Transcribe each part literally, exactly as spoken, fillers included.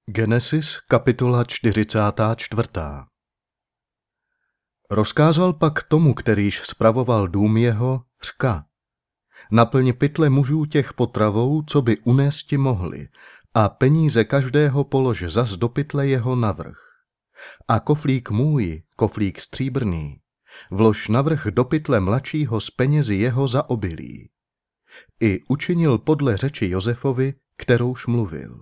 Genesis, kapitola čtyřicátá čtvrtá. Rozkázal pak tomu, kterýž spravoval dům jeho, řka: naplň pytle mužů těch potravou, co by unésti mohli, a peníze každého polož zas do pytle jeho navrch. A koflík můj, koflík stříbrný, vlož navrch do pytle mladšího z penězi jeho za obilí. I učinil podle řeči Josefovi, kterouž mluvil.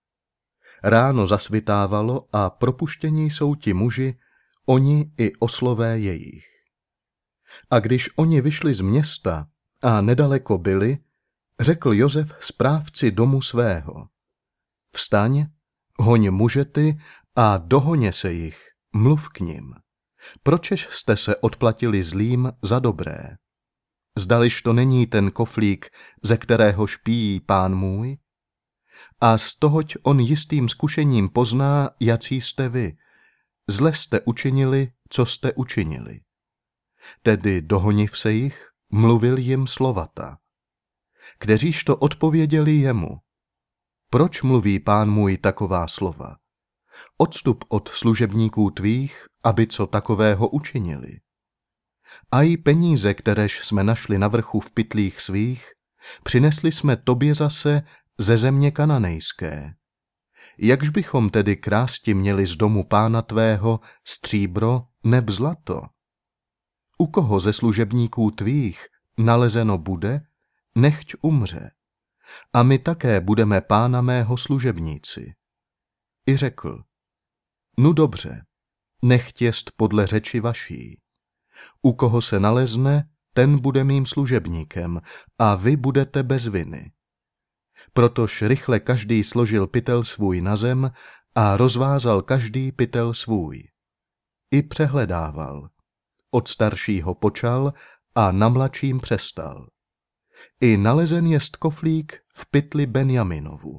Ráno zasvitávalo a propuštění jsou ti muži, oni i oslové jejich. A když oni vyšli z města a nedaleko byli, řekl Josef správci domu svého: vstaň, hoň muže ty a dohoně se jich, mluv k nim. Pročež jste se odplatili zlým za dobré? Zdališ to není ten koflík, ze kterého špíjí pán můj? A z tohoť on jistým zkušením pozná, jací jste vy. Zle jste učinili, co jste učinili. Tedy dohoniv se jich, mluvil jim slovata. Kteříž to odpověděli jemu: proč mluví pán můj taková slova? Odstup od služebníků tvých, aby co takového učinili. A i peníze, kteréž jsme našli na vrchu v pytlích svých, přinesli jsme tobě zase ze země kananejské. Jakž bychom tedy krásti měli z domu pána tvého stříbro neb zlato? U koho ze služebníků tvých nalezeno bude, nechť umře. A my také budeme pána mého služebníci. I řekl: nu dobře, nechť jest podle řeči vaší. U koho se nalezne, ten bude mým služebníkem a vy budete bez viny. Protož rychle každý složil pytel svůj na zem a rozvázal každý pytel svůj. I přehledával. Od staršího počal a na mladším přestal. I nalezen jest koflík v pytli Benjaminovu.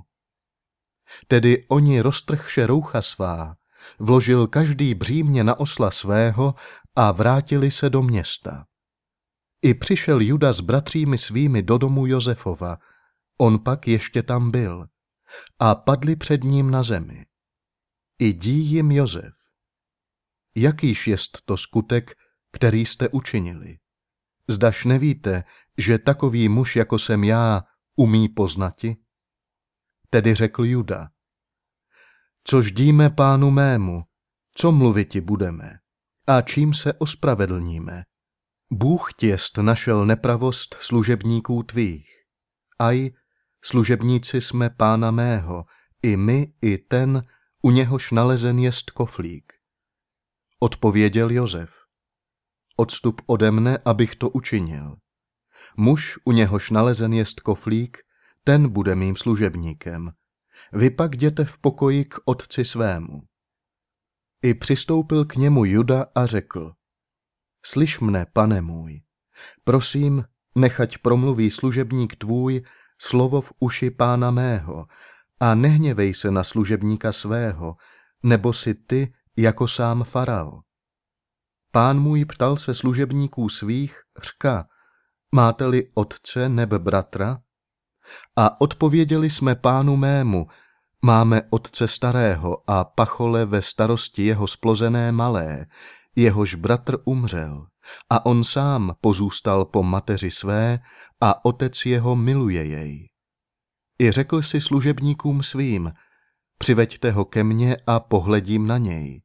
Tedy oni roztrhše roucha svá, vložil každý břímě na osla svého a vrátili se do města. I přišel Juda s bratřími svými do domu Josefova, on pak ještě tam byl, a padli před ním na zemi. I dí jim Josef: jakýž jest to skutek, který jste učinili? Zdaž nevíte, že takový muž, jako jsem já, umí poznati? Tedy řekl Juda: což díme pánu mému, co mluviti budeme, a čím se ospravedlníme? Bůh ti jest našel nepravost služebníků tvých. Aj, služebníci jsme pána mého, i my, i ten, u něhož nalezen jest koflík. Odpověděl Josef: odstup ode mne, abych to učinil. Muž, u něhož nalezen jest koflík, ten bude mým služebníkem. Vy pak jděte v pokoji k otci svému. I přistoupil k němu Juda a řekl: slyš mne, pane můj, prosím, nechať promluví služebník tvůj slovo v uši pána mého a nehněvej se na služebníka svého, nebo si ty jako sám farao. Pán můj ptal se služebníků svých, řka: máte-li otce neb bratra? A odpověděli jsme pánu mému: máme otce starého a pachole ve starosti jeho splozené malé, jehož bratr umřel, a on sám pozůstal po mateři své a otec jeho miluje jej. I řekl si služebníkům svým: přiveďte ho ke mně a pohledím na něj.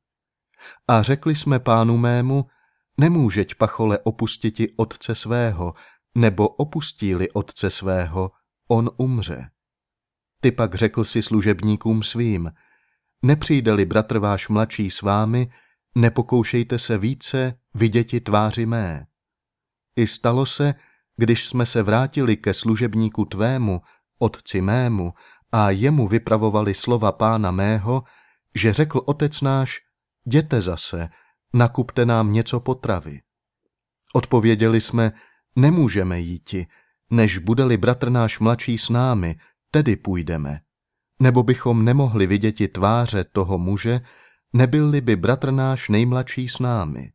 A řekli jsme pánu mému: nemůžeť pachole opustiti otce svého, nebo opustí-li otce svého, on umře. Ty pak řekl si služebníkům svým: nepřijde-li bratr váš mladší s vámi, nepokoušejte se více viděti tváři mé. I stalo se, když jsme se vrátili ke služebníku tvému, otci mému, a jemu vypravovali slova pána mého, že řekl otec náš: jděte zase, nakupte nám něco potravy. Odpověděli jsme: nemůžeme jíti, než bude-li bratr náš mladší s námi, tedy půjdeme. Nebo bychom nemohli viděti tváře toho muže, nebyl-li by bratr náš nejmladší s námi.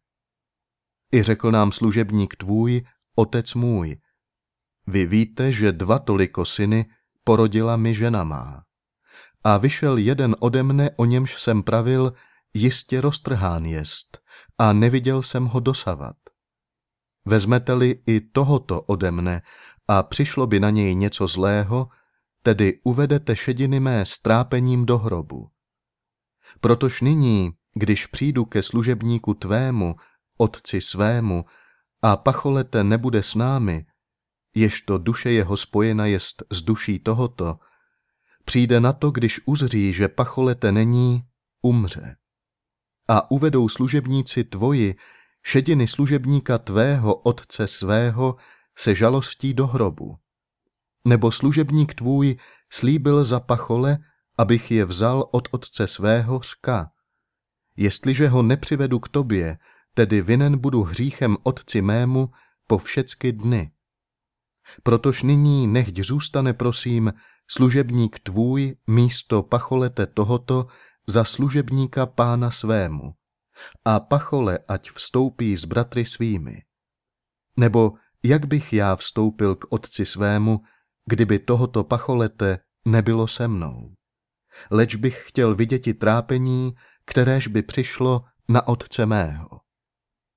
I řekl nám služebník tvůj, otec můj: vy víte, že dva toliko syny porodila mi žena má. a vyšel jeden ode mne, o němž jsem pravil, jistě roztrhán jest, a neviděl jsem ho dosavat. Vezmete-li i tohoto ode mne a přišlo by na něj něco zlého, tedy uvedete šediny mé strápením do hrobu. Protož nyní, když přijdu ke služebníku tvému, otci svému, a pacholete nebude s námi, ježto duše jeho spojena jest s duší tohoto, přijde na to, když uzří, že pacholete není, umře. A uvedou služebníci tvoji šediny služebníka tvého otce svého se žalostí do hrobu. Nebo služebník tvůj slíbil za pachole, abych je vzal od otce svého, řka. Jestliže ho nepřivedu k tobě, tedy vinen budu hříchem otci mému po všecky dny. Protož nyní nechť zůstane, prosím, služebník tvůj místo pacholete tohoto za služebníka pána svému, a pachole ať vstoupí s bratry svými. Nebo jak bych já vstoupil k otci svému, kdyby tohoto pacholete nebylo se mnou? Leč bych chtěl viděti trápení, kteréž by přišlo na otce mého.